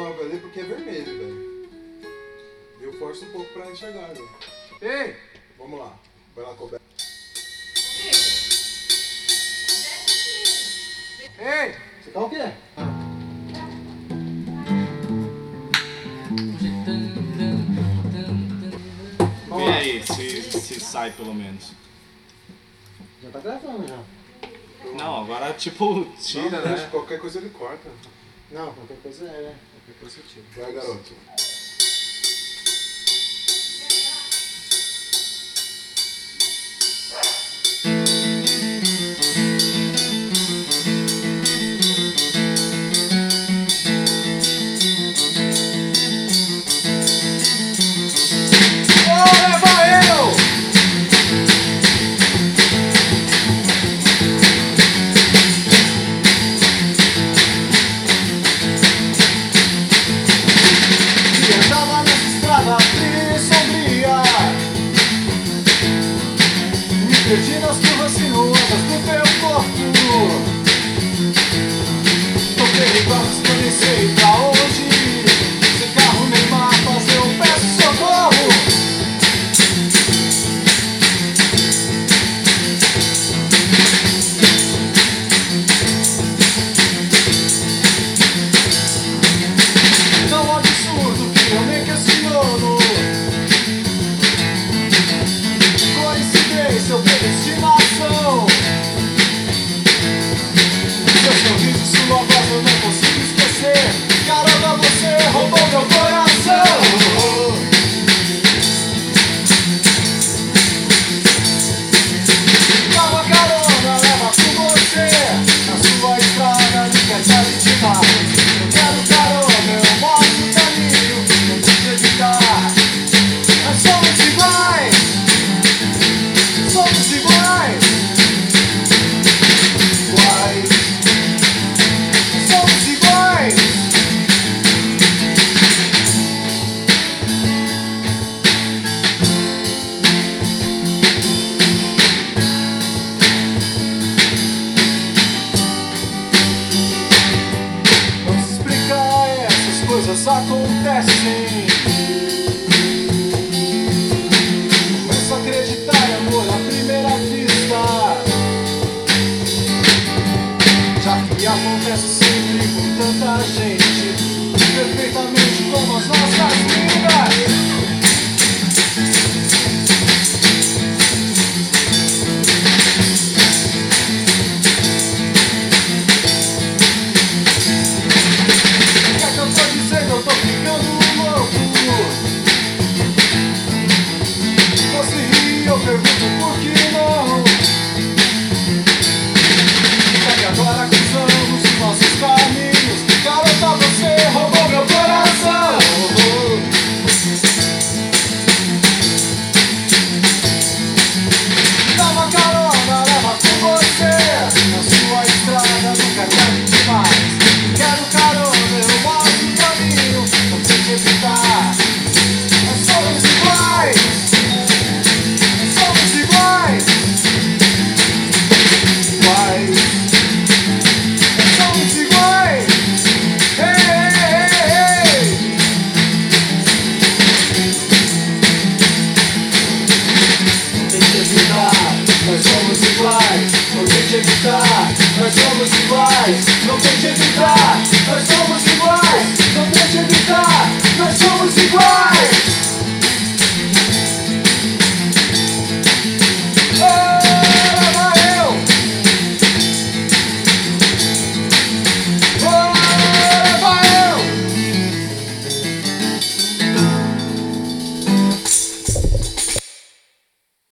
9 ali porque é vermelho, velho. Eu forço um pouco pra enxergar, velho. Ei! Vamos lá. Vai lá, Coberto. Ei! Você tá o quê? Vê aí se sai pelo menos. Já tá gravando já. Não, agora tipo tira, Não, né? qualquer coisa ele corta. Não, qualquer coisa é, né? Qualquer coisa eu tiro. Vai, garoto. Perdi nas curvas sinuosas do teu corpo. Toquei barcos que eu nem sei pra onde ir. Sem carro nem mapas eu peço socorro. Tão absurdo que eu nem questiono. Seu predestinação. Seu sorriso, sua voz eu não consigo esquecer. Caramba, você roubou meu coração. Dá uma carona, leva com você. Na sua estrada, me quer te adicionar. Eu quero carona, eu mostro o caminho. Não te evitar. Nós somos iguais. Somos iguais, iguais, somos iguais. Não se explica, essas coisas acontecem.